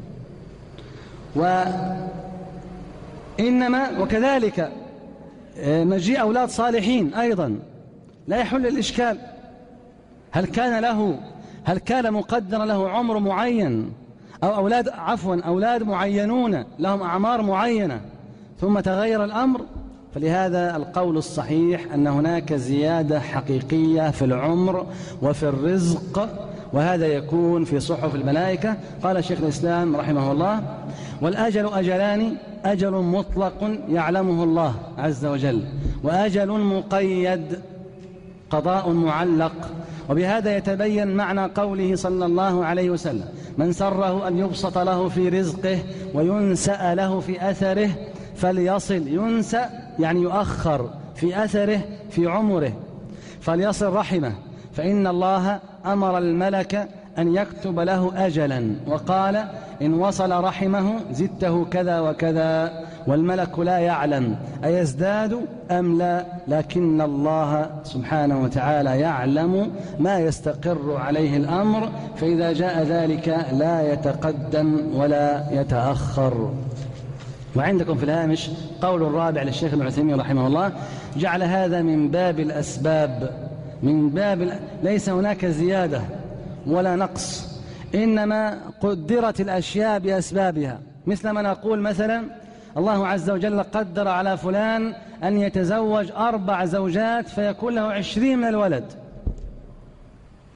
وإنما وكذلك مجيء أولاد صالحين أيضا لا يحل الإشكال. هل كان له هل كان مقدر له عمر معين، أو أولاد عفوا أولاد معينون لهم أعمار معينة ثم تغير الأمر؟ فلهذا القول الصحيح أن هناك زيادة حقيقية في العمر وفي الرزق، وهذا يكون في صحف الملائكة. قال شيخ الإسلام رحمه الله والأجل أجلان، أجل مطلق يعلمه الله عز وجل، وأجل مقيد قضاء معلق. وبهذا يتبين معنى قوله صلى الله عليه وسلم من سره أن يبسط له في رزقه وينسأ له في أثره فليصل، ينسأ يعني يؤخر في أثره في عمره، فليصل رحمه، فإن الله أمر الملك أن يكتب له أجلا، وقال إن وصل رحمه زدته كذا وكذا، والملك لا يعلم أيزداد أم لا، لكن الله سبحانه وتعالى يعلم ما يستقر عليه الأمر، فإذا جاء ذلك لا يتقدم ولا يتأخر. وعندكم في الهامش قول الرابع للشيخ ابن عثيمين رحمه الله جعل هذا من باب الأسباب، من باب ليس هناك زيادة ولا نقص، إنما قدرت الأشياء بأسبابها. مثل ما نقول مثلا الله عز وجل قدر على فلان أن يتزوج أربع زوجات فيكون له عشرين من الولد،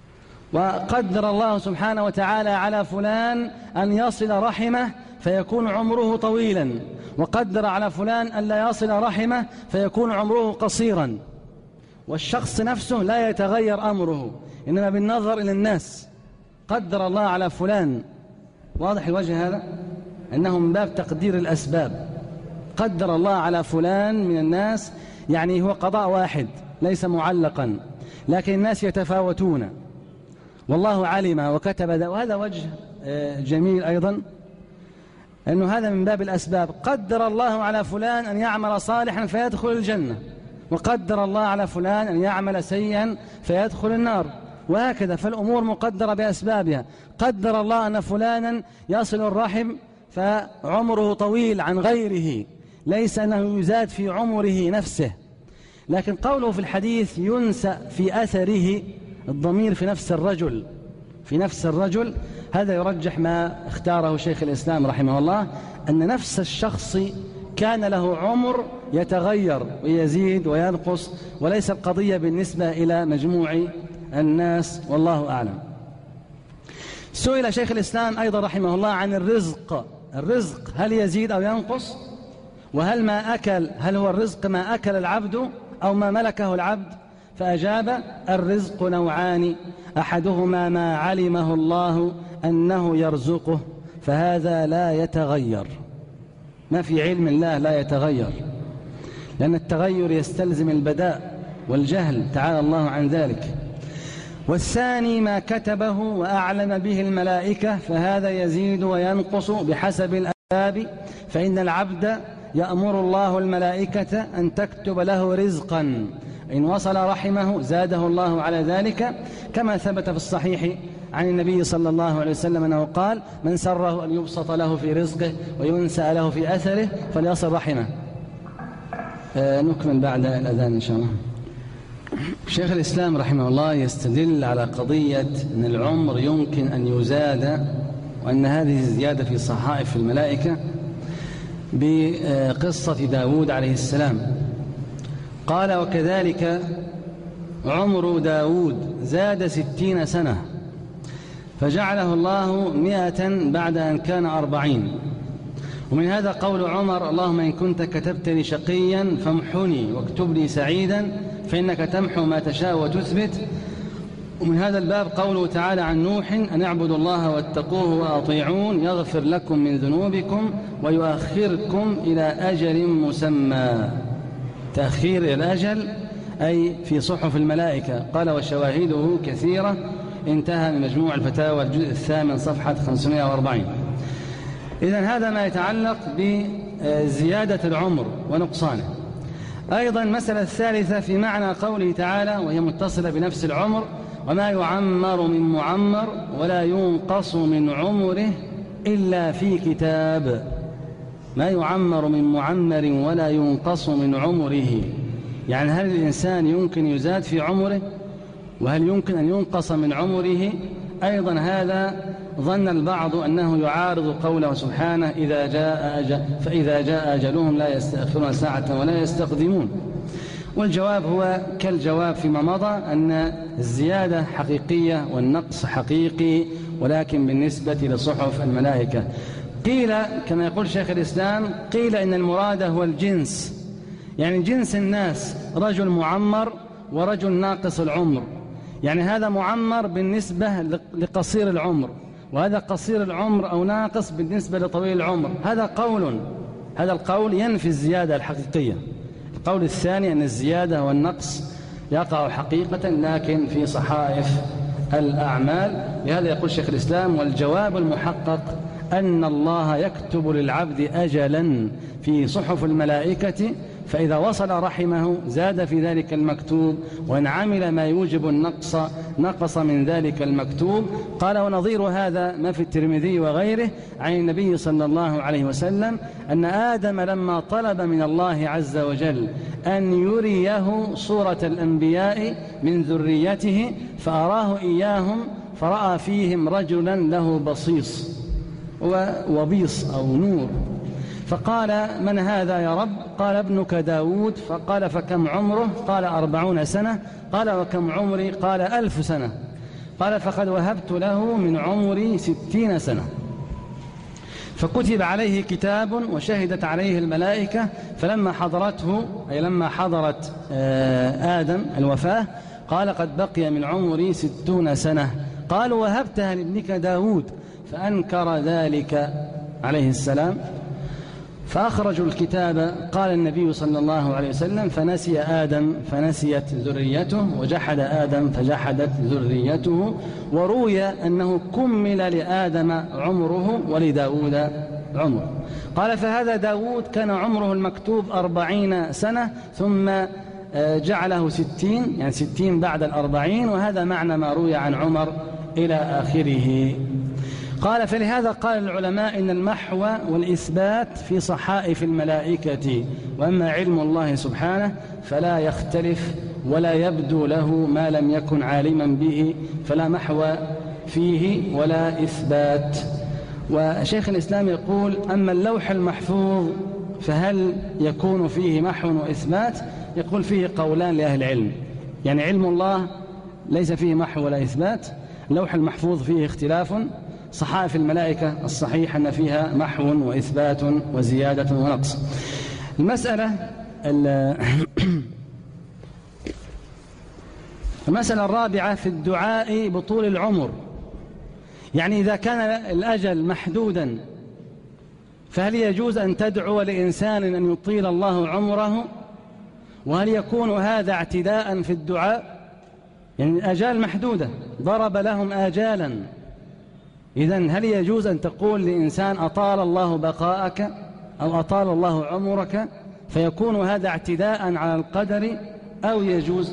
وقدر الله سبحانه وتعالى على فلان أن يصل رحمه فيكون عمره طويلا، وقدر على فلان أن لا يصل رحمه فيكون عمره قصيرا. والشخص نفسه لا يتغير أمره، إنما بالنظر إلى الناس. قدر الله على فلان، واضح الوجه هذا، أنه من باب تقدير الأسباب. قدر الله على فلان من الناس، يعني هو قضاء واحد ليس معلقا، لكن الناس يتفاوتون، والله علم وكتب ذا. وهذا وجه جميل أيضا، أنه هذا من باب الأسباب. قدر الله على فلان أن يعمل صالحا فيدخل الجنة، وقدر الله على فلان أن يعمل سيئا فيدخل النار، وهكذا. فالأمور مقدرة بأسبابها. قدر الله أن فلانا يصل الرحم فعمره طويل عن غيره، ليس أنه يزاد في عمره نفسه. لكن قوله في الحديث ينسى في أثره، الضمير في نفس الرجل، في نفس الرجل، هذا يرجح ما اختاره شيخ الإسلام رحمه الله، أن نفس الشخص كان له عمر يتغير ويزيد وينقص، وليس القضية بالنسبة إلى مجموع الناس، والله أعلم. سئل شيخ الإسلام أيضا رحمه الله عن الرزق. الرزق هل يزيد أو ينقص؟ وهل ما أكل، هل هو الرزق ما أكل العبد أو ما ملكه العبد؟ فأجاب: الرزق نوعان، أحدهما ما علمه الله أنه يرزقه فهذا لا يتغير. ما في علم الله لا يتغير، لأن التغير يستلزم البداء والجهل، تعالى الله عن ذلك. والثاني ما كتبه وأعلم به الملائكة فهذا يزيد وينقص بحسب الأسباب، فإن العبد يأمر الله الملائكة أن تكتب له رزقا، إن وصل رحمه زاده الله على ذلك، كما ثبت في الصحيح عن النبي صلى الله عليه وسلم أنه قال: من سره أن يبسط له في رزقه وينسى له في أثره فليصل رحمه. آه نكمل بعد الأذان إن شاء الله. شيخ الإسلام رحمه الله يستدل على قضية أن العمر يمكن أن يزاد، وأن هذه الزيادة في صحائف الملائكة بقصة داود عليه السلام. قال: وكذلك عمر داود زاد ستين سنة فجعله الله مئة بعد أن كان أربعين. ومن هذا قول عمر: اللهم إن كنت كتبت لي شقيا فامحني واكتب لي سعيدا فإنك تمحو ما تشاء وتثبت. ومن هذا الباب قوله تعالى عن نوح: أن اعبدوا الله واتقوه وأطيعون يغفر لكم من ذنوبكم ويؤخركم إلى أجل مسمى. تأخير إلى الأجل أي في صحف الملائكة. قال: وشواهده كثيرة. انتهى من مجموع الفتاوى الجزء الثامن صفحة خمسمائة وأربعين. إذن هذا ما يتعلق بزيادة العمر ونقصانه. أيضا المسألة الثالثة في معنى قوله تعالى وهي متصلة بنفس العمر: وما يعمر من معمر ولا ينقص من عمره إلا في كتاب. ما يعمر من معمر ولا ينقص من عمره، يعني هل الإنسان يمكن يزاد في عمره؟ وهل يمكن أن ينقص من عمره؟ أيضا هذا ظن البعض أنه يعارض قوله سبحانه: إذا جاء أجل فإذا جاء أجلهم لا يستأخرون ساعة ولا يستقدمون. والجواب هو كالجواب فيما مضى، أن الزيادة حقيقية والنقص حقيقي، ولكن بالنسبة لصحف الملائكة. قيل كما يقول شيخ الإسلام، قيل إن المراد هو الجنس، يعني جنس الناس، رجل معمر ورجل ناقص العمر. يعني هذا معمر بالنسبة لقصير العمر، وهذا قصير العمر أو ناقص بالنسبة لطويل العمر. هذا قول، هذا القول ينفي الزيادة الحقيقية. القول الثاني أن الزيادة والنقص يقع حقيقة لكن في صحائف الأعمال. لهذا يقول شيخ الإسلام: والجواب المحقق أن الله يكتب للعبد أجلا في صحف الملائكة، فإذا وصل رحمه زاد في ذلك المكتوب، وإن عمل ما يوجب النقص نقص من ذلك المكتوب. قال: ونظير هذا ما في الترمذي وغيره عن النبي صلى الله عليه وسلم أن آدم لما طلب من الله عز وجل أن يريه صورة الأنبياء من ذريته فأراه إياهم، فرأى فيهم رجلا له بصيص ووبيص أو نور، فقال: من هذا يا رب؟ قال: ابنك داود. فقال: فكم عمره؟ قال: أربعون سنة. قال: وكم عمري؟ قال: ألف سنة. قال فقد وهبت له من عمري ستين سنة، فكتب عليه كتاب وشهدت عليه الملائكة، فلما حضرته أي لما حضرت آدم الوفاة قال قد بقي من عمري ستون سنة. قالوا وهبتها لابنك داود، فأنكر ذلك عليه السلام، فأخرجوا الكتاب. قال النبي صلى الله عليه وسلم فنسي آدم فنسيت ذريته، وجحد آدم فجحدت ذريته. وروي أنه كمل لآدم عمره ولداود عمره. قال فهذا داود كان عمره المكتوب أربعين سنة ثم جعله ستين، يعني ستين بعد الأربعين، وهذا معنى ما روي عن عمر إلى آخره. قال فلهذا قال العلماء إن المحو والإثبات في صحائف الملائكة، وأما علم الله سبحانه فلا يختلف ولا يبدو له ما لم يكن عالما به، فلا محو فيه ولا إثبات. وشيخ الإسلام يقول أما اللوح المحفوظ فهل يكون فيه محو وإثبات؟ يقول فيه قولان لأهل العلم، يعني علم الله ليس فيه محو ولا إثبات، اللوح المحفوظ فيه اختلاف، صحائف الملائكة الصحيح أن فيها محو وإثبات وزيادة ونقص. المسألة المسألة الرابعة في الدعاء بطول العمر، يعني إذا كان الأجل محدودا فهل يجوز أن تدعو لإنسان أن يطيل الله عمره؟ وهل يكون هذا اعتداء في الدعاء؟ يعني الآجال محدودة، ضرب لهم آجالا، إذن هل يجوز أن تقول لإنسان أطال الله بقاءك أو أطال الله عمرك، فيكون هذا اعتداء على القدر أو يجوز؟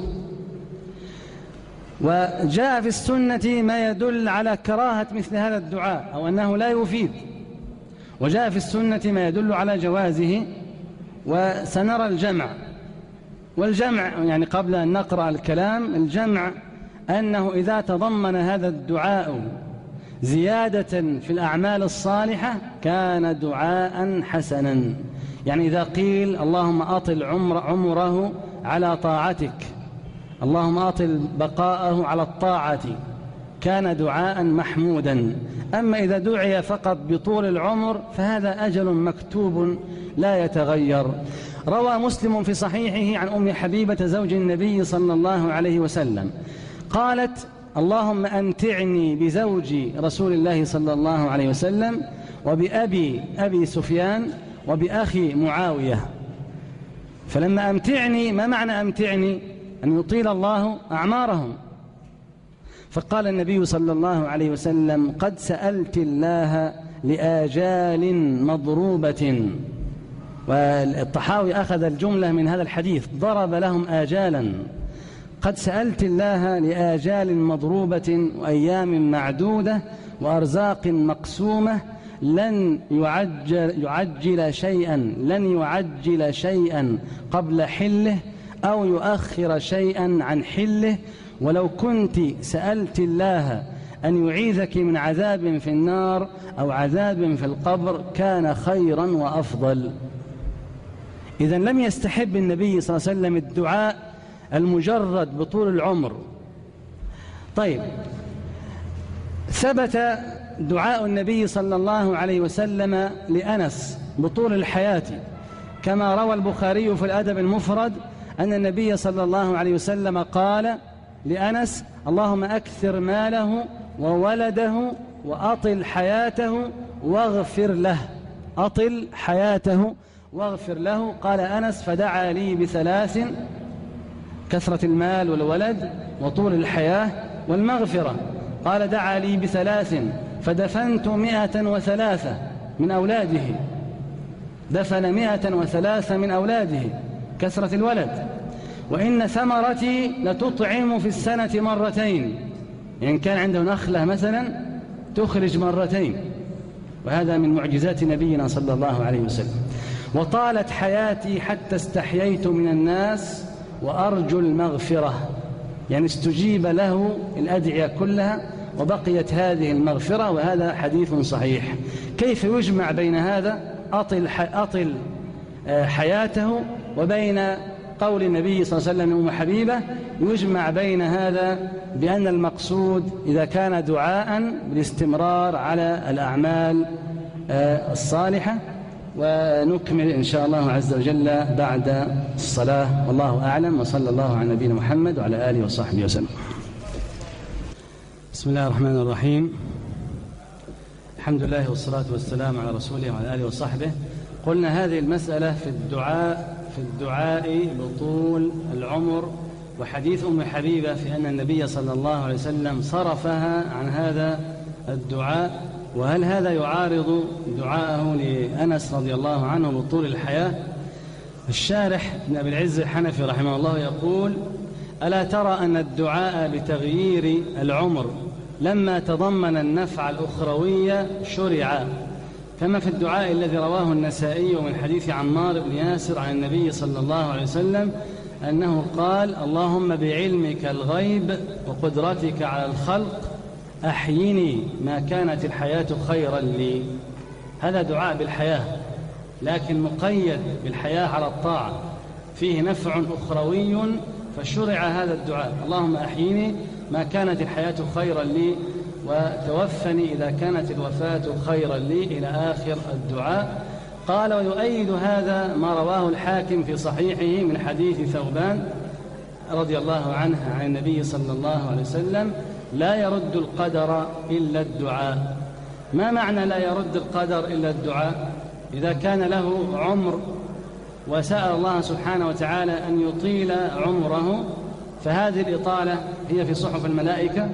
وجاء في السنة ما يدل على كراهة مثل هذا الدعاء أو أنه لا يفيد، وجاء في السنة ما يدل على جوازه، وسنرى الجمع. والجمع يعني قبل أن نقرأ الكلام، الجمع أنه إذا تضمن هذا الدعاء زيادة في الأعمال الصالحة كان دعاء حسنا. يعني إذا قيل اللهم أطل عمر عمره على طاعتك، اللهم أطل بقاءه على الطاعة، كان دعاء محمودا. أما إذا دعي فقط بطول العمر فهذا أجل مكتوب لا يتغير. روى مسلم في صحيحه عن أم حبيبة زوج النبي صلى الله عليه وسلم قالت اللهم أمتعني بزوج رسول الله صلى الله عليه وسلم وبأبي أبي سفيان وبأخي معاوية. فلما أمتعني، ما معنى أمتعني؟ أن يطيل الله أعمارهم. فقال النبي صلى الله عليه وسلم قد سألت الله لآجال مضروبة. والطحاوي أخذ الجملة من هذا الحديث، ضرب لهم آجالا، قد سألت الله لآجال مضروبة وأيام معدودة وأرزاق مقسومة لن يعجل, يعجل شيئا لن يعجل شيئا قبل حله أو يؤخر شيئا عن حله، ولو كنت سألت الله أن يعيذك من عذاب في النار أو عذاب في القبر كان خيرا وأفضل. إذن لم يستحب النبي صلى الله عليه وسلم الدعاء المجرد بطول العمر. طيب، ثبت دعاء النبي صلى الله عليه وسلم لأنس بطول الحياة، كما روى البخاري في الأدب المفرد أن النبي صلى الله عليه وسلم قال لأنس اللهم أكثر ماله وولده وأطل حياته واغفر له، أطل حياته واغفر له. قال أنس فدعا لي بثلاث: كثرة المال والولد وطول الحياة والمغفرة. قال دعا لي بثلاث فدفنت مئة وثلاثة من أولاده، دفن مئة وثلاثة من أولاده، كثرة الولد. وإن ثمرتي لتطعم في السنة مرتين، يعني كان عنده نخلة مثلا تخرج مرتين، وهذا من معجزات نبينا صلى الله عليه وسلم. وطالت حياتي حتى استحييت من الناس وأرجو المغفرة، يعني استجيب له الأدعية كلها وبقيت هذه المغفرة، وهذا حديث صحيح. كيف يجمع بين هذا أطل, أطل حياته وبين قول النبي صلى الله عليه وسلم لأم حبيبة يجمع بين هذا بأن المقصود إذا كان دعاء بالاستمرار على الأعمال الصالحة. ونكمل إن شاء الله عز وجل بعد الصلاة، والله أعلم، وصلى الله على نبينا محمد وعلى آله وصحبه وسلم. بسم الله الرحمن الرحيم. الحمد لله والصلاة والسلام على رسوله وعلى آله وصحبه. قلنا هذه المسألة في الدعاء في الدعاء بطول العمر، وحديث أم حبيبة في أن النبي صلى الله عليه وسلم صرفها عن هذا الدعاء، وهل هذا يعارض دعاءه لأنس رضي الله عنه بطول الحياة؟ الشارح ابن أبي العز الحنفي رحمه الله يقول: ألا ترى أن الدعاء بتغيير العمر لما تضمن النفع الأخروي شرع، كما في الدعاء الذي رواه النسائي من حديث عمار بن ياسر عن النبي صلى الله عليه وسلم أنه قال: اللهم بعلمك الغيب وقدرتك على الخلق أحيني ما كانت الحياة خيرا لي. هذا دعاء بالحياة، لكن مقيد بالحياة على الطاعة، فيه نفع أخروي، فشرع هذا الدعاء: اللهم أحيني ما كانت الحياة خيرا لي وتوفني إذا كانت الوفاة خيرا لي، إلى آخر الدعاء. قال: ويؤيد هذا ما رواه الحاكم في صحيحه من حديث ثوبان رضي الله عنه عن النبي صلى الله عليه وسلم: لا يرد القدر إلا الدعاء. ما معنى لا يرد القدر إلا الدعاء؟ إذا كان له عمر وسأل الله سبحانه وتعالى أن يطيل عمره، فهذه الإطالة هي في صحف الملائكة،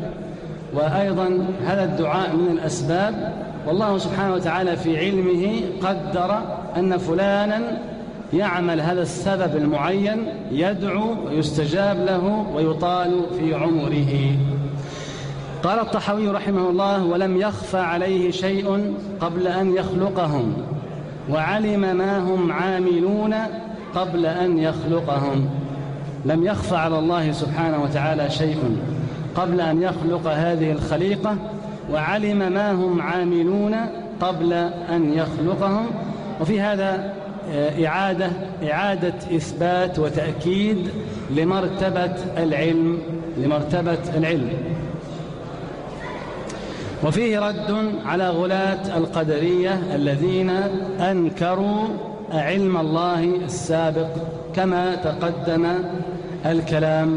وأيضا هذا الدعاء من الأسباب، والله سبحانه وتعالى في علمه قدر أن فلانا يعمل هذا السبب المعين، يدعو ويستجاب له ويطال في عمره. قال الطحاوي رحمه الله: ولم يخفى عليه شيء قبل أن يخلقهم، وعلم ما هم عاملون قبل أن يخلقهم. لم يخفى على الله سبحانه وتعالى شيء قبل أن يخلق هذه الخليقة، وعلم ما هم عاملون قبل أن يخلقهم. وفي هذا إعادة, إعادة إثبات وتأكيد لمرتبة العلم لمرتبة العلم وفيه رد على غلاة القدرية الذين أنكروا علم الله السابق كما تقدم الكلام.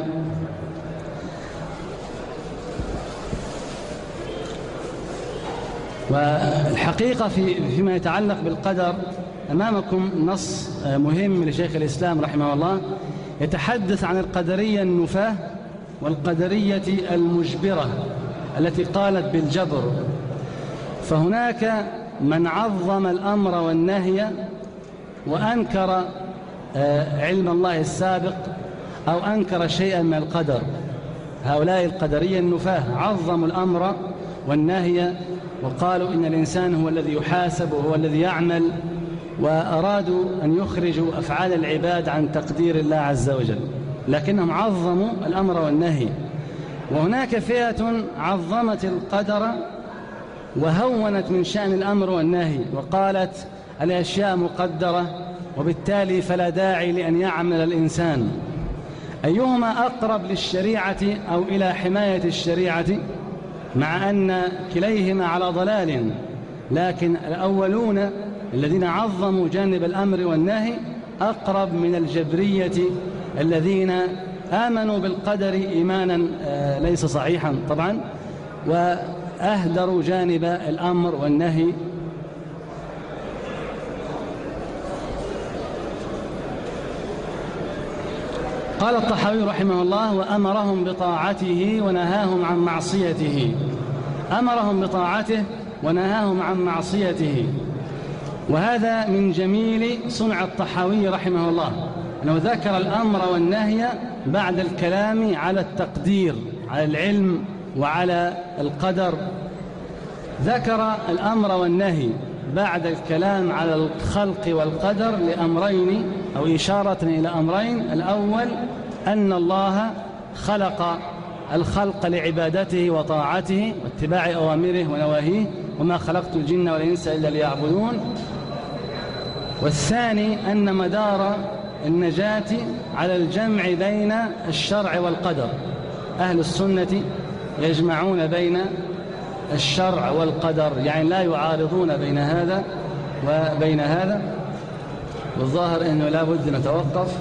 والحقيقة في فيما يتعلق بالقدر أمامكم نص مهم لشيخ الإسلام رحمه الله يتحدث عن القدرية النفاة والقدرية المجبرة التي قالت بالجبر. فهناك من عظم الأمر والنهي وأنكر علم الله السابق أو أنكر شيئا من القدر. هؤلاء القدرية النفاة عظموا الأمر والنهي وقالوا إن الإنسان هو الذي يحاسب وهو الذي يعمل، وأرادوا أن يخرجوا أفعال العباد عن تقدير الله عز وجل، لكنهم عظموا الأمر والنهي. وهناك فئة عظمت القدر وهونت من شأن الأمر والنهي وقالت الأشياء مقدرة وبالتالي فلا داعي لأن يعمل الإنسان. أيهما أقرب للشريعة أو إلى حماية الشريعة؟ مع أن كليهما على ضلال، لكن الأولون الذين عظموا جانب الأمر والنهي أقرب من الجبرية الذين آمنوا بالقدر إيمانا ليس صحيحا طبعا، وأهدروا جانب الأمر والنهي. قال الطحاوي رحمه الله: وأمرهم بطاعته ونهاهم عن معصيته. أمرهم بطاعته ونهاهم عن معصيته. وهذا من جميل صنع الطحاوي رحمه الله أنه ذكر الأمر والنهي بعد الكلام على التقدير، على العلم وعلى القدر. ذكر الأمر والنهي بعد الكلام على الخلق والقدر لأمرين أو إشارة إلى أمرين: الأول أن الله خلق الخلق لعبادته وطاعته واتباع أوامره ونواهيه، وما خلقت الجن والإنس إلا ليعبدون. والثاني أن مدار النجاة على الجمع بين الشرع والقدر. أهل السنة يجمعون بين الشرع والقدر، يعني لا يعارضون بين هذا وبين هذا. والظاهر أنه لا بد نتوقف.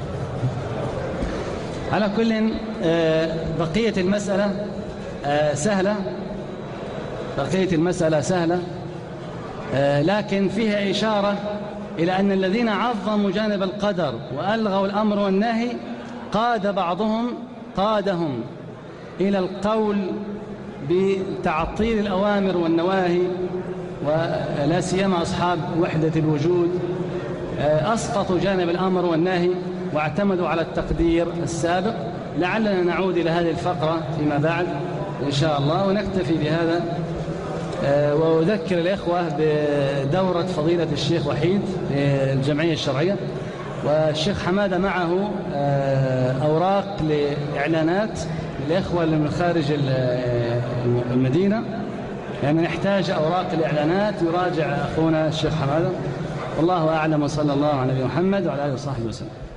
على كل بقية المسألة سهلة، بقية المسألة سهلة، لكن فيها إشارة إلى أن الذين عظموا جانب القدر وألغوا الأمر والنهي قاد بعضهم قادهم إلى القول بتعطيل الأوامر والنواهي، ولا سيما أصحاب وحدة الوجود أسقطوا جانب الأمر والنهي واعتمدوا على التقدير السابق. لعلنا نعود إلى هذه الفقرة فيما بعد إن شاء الله، ونكتفي بهذا. وأذكر الإخوة بدورة فضيلة الشيخ وحيد في الجمعية الشرعية، والشيخ حمادة معه أوراق لإعلانات للإخوة اللي من خارج المدينة، يعني نحتاج أوراق الإعلانات يراجع أخونا الشيخ حمادة. والله أعلم، وصلى الله على نبينا محمد وعلى آله وصحبه وسلم.